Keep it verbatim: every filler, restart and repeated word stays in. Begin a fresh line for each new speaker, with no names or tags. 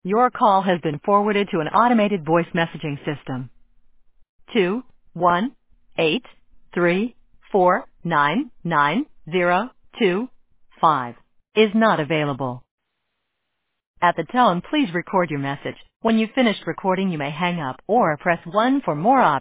Your call has been forwarded to an automated voice messaging system. Two one eight three four nine nine zero two five is not available. At the tone, please record your message. When you've finished recording, you may hang up or press one for more options.